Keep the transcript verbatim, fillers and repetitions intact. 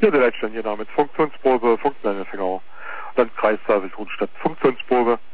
Ja, der Leitstern, genau, mit Funktionsprobe, Funkmeldeempfänger. Landkreis Salzburg, Stadt Funktionsprobe.